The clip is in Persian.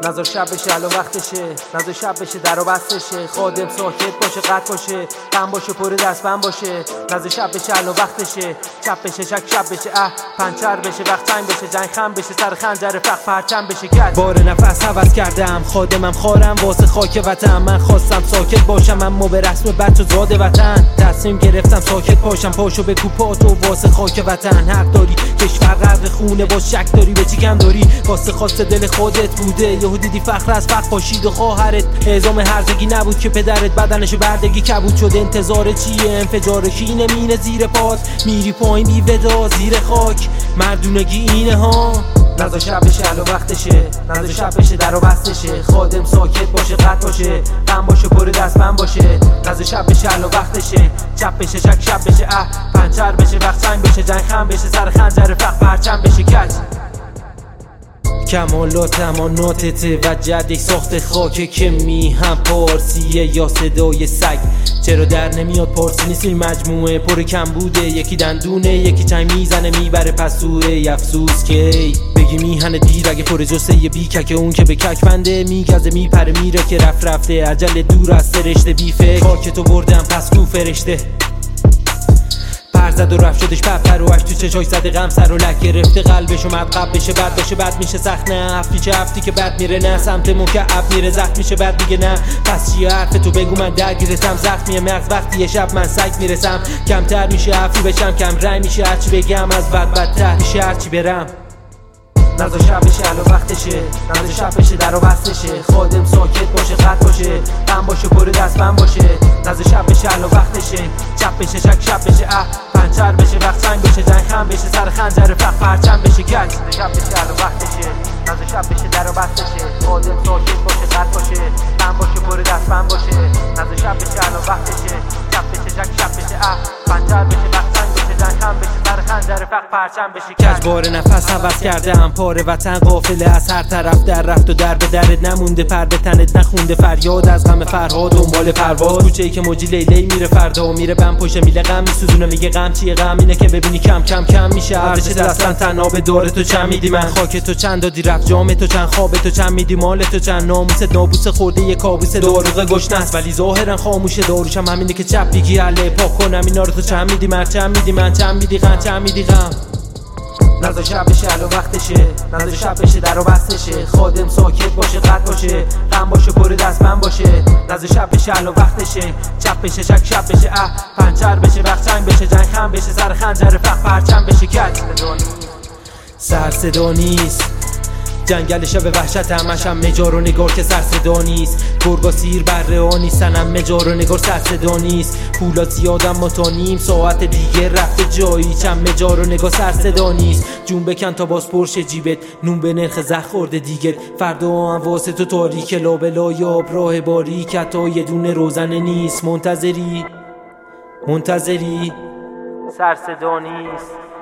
نظر شب بشه الان وقتشه، نظر شب بشه در و بستشه، خادم ساکت باشه قد باشه، غم باشه پر دست بند باشه. نظر شب بشه الان وقتشه، چپ بشه شب بشه پنچر بشه وقت تنگ بشه، جنگ خم بشه سر خنجر فخ پرچم بشه گرد. بار نفس حوض کردم خادمم خارم واسه خاک وطن، من خواستم ساکت باشم اما به رسم بچه زاد وطن تصمیم گرفتم ساکت باشم. پاشو به کوپاتو واسه خاک وطن، حق داری کشور غرق خونه باز شک داری به چی کم داری، واسه خواست دل خودت بوده یهو دیدی فخر از فخر پاشید و خواهرت اعزام هرزگی نبود که پدرت بدنشو بردگی کبود شد. انتظار چیه؟ انفجار کینه مینه زیر پات میری پایین بی ودا زیر خاک، مردونگی اینه ها. نظر شب بشه الان وقتشه، نظر شب بشه در و بستشه، خادم ساکت باشه قد باشه، غم باشه پر دست بند باشه. نظر شب بشه الان وقتشه، چپ بشه شب بشه پنچر بشه وقت تنگ بشه، جنگ خم بشه سر خنجر فخ پرچم بشه کج. کمالات اماناتته و جد ساخت خاکه که میهم پارسیه یا صدای سگ. چرا در نمیاد پارسی نیست این مجموعه پر کم بوده، یکی دندونه یکی چنگ میزنه میبره پسوه. افسوس که بگی میهنه دیر اگه پر جسه بیکک اون که به کک بنده میگزه میپره میره که رفته عجل دور از سرشته بی فکر خاک تو بردم پس کو فرشته زد و رفت شدش پپروش تو چشاش زده غم سر و لک گرفته قلبشو مدقب بشه بد باشه بد میشه سخت نه هفتی که بد میره نه سمت مکعب میره زخم میشه بد میگه نه پس چیه حرف تو بگو من درگیرتم زخمیه مغز وقتی یه شب من سگ میرسم کمتر میشه حرفی بشم کم رنگ میشه هرچی بگم از بدتر میشه هرچی برم. نظر شب بشه الان وقتشه، نظر شب بشه در و بستشه، خادم ساکت باشه قد باشه، غم باشه پر دست بند باشه. نظر شب بشه الان وقتشه، چپ بشه شب بشه پنچر بشه وقت تنگ بشه، جنگ خم بشه سر خنجر فخ پرچم بشه گج. نظر شب بشه الان وقتشه، نظر شب بشه در و بستشه، خادم ساکت باشه قد باشه، غم باشه پر دست بند باشه. نظر شب بشه الان وقتشه، چپ بشه شب بشه پنچر بشه وقت تنگ بشه، جنگ خم بشه سر خنجر فخ پرچم بشه گج. بار نفس حوض کردم پاره وطن قافله از هر طرف در رفت و در به درت نمونده پر به تنت نخونده فریاد از غم فرهاد دنبال پرواز کوچه‌ای که موجی لیلی میره فردا و میره بم پشت میله غم میسوزونه میگه غم چیه غم اینه که ببینی کم میشه ارزش اصلا تنها به دور تو چند میدی من خاک تو چند دادی رفت جام تو چند خواب تو چند میدی مال تو چند ناموس نابوس خورده یه کابوس داروغ گشنه است ولی ظاهرا خاموشه داروشم همینه که چپ بگی اله پاک کنم اینا رو تو چند میدی من چند میدی من چند میدی غم چند میدی غم. نظر شب بشه الان وقتشه، نظر شب بشه در و بستشه، خادم ساکت باشه قد باشه، غم باشه پر دست بند باشه. نظر شب بشه الان وقتشه، چپ بشه شب بشه پنچر بشه وقت تنگ بشه، جنگ خم بشه سر خنجر فخ پرچم بشه کج. سر صدا نیست جنگل شب وحشت همشم مجار و نگار که سر صدا نیست، گرگا سیر بره ها نیستن هم مجار و نگار سر صدا نیست. پولا زیادم ما تا نیم ساعت دیگه رفته جایی چند مجار و نگار سر صدا نیست. جون بکن تا باز پرش جیبت نون به نرخ زخ خورده دیگه فردا هم واسه تو تاریک لابلا یاب راه باریک حتی یه دونه روزنه نیست. منتظری سر صدا نیست.